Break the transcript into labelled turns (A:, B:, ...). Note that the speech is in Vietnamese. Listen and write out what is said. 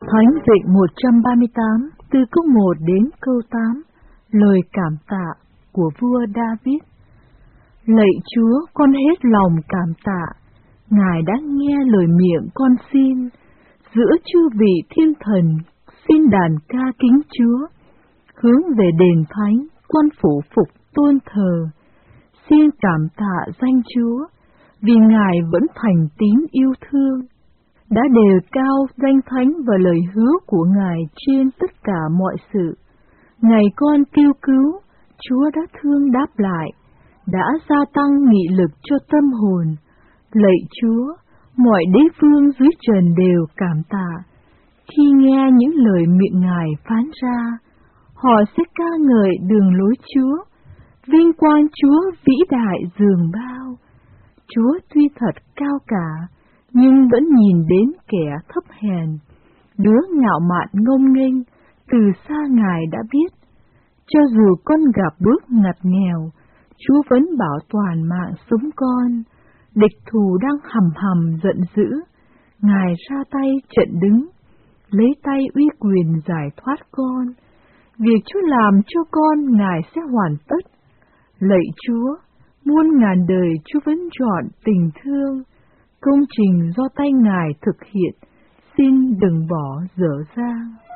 A: Thánh Dịch 138, từ câu 1 đến câu 8, lời cảm tạ của vua David. Lạy Chúa, con hết lòng cảm tạ, Ngài đã nghe lời miệng con xin. Giữa chư vị thiên thần, xin đàn ca kính Chúa. Hướng về đền thánh, con phủ phục tôn thờ. Xin cảm tạ danh Chúa, vì Ngài vẫn thành tín yêu thương. Đã đề cao danh thánh và lời hứa của Ngài trên tất cả mọi sự. Ngày con kêu cứu, Chúa đã thương đáp lại, đã gia tăng nghị lực cho tâm hồn. Lạy Chúa, mọi đế vương dưới trần đều cảm tạ. Khi nghe những lời miệng Ngài phán ra, họ sẽ ca ngợi đường lối Chúa, vinh quang Chúa vĩ đại dường bao. Chúa tuy thật cao cả, nhưng vẫn nhìn đến kẻ thấp hèn. Đứa ngạo mạn ngông nghênh, từ xa Ngài đã biết. Cho dù con gặp bước ngặt nghèo, Chúa vẫn bảo toàn mạng sống con. Địch thù đang hầm hầm giận dữ, Ngài ra tay trận đứng, lấy tay uy quyền giải thoát con. Việc Chúa làm cho con, Ngài sẽ hoàn tất. Lạy Chúa, muôn ngàn đời Chúa vẫn chọn tình thương. Công trình do tay Ngài thực hiện, xin đừng bỏ dở dang.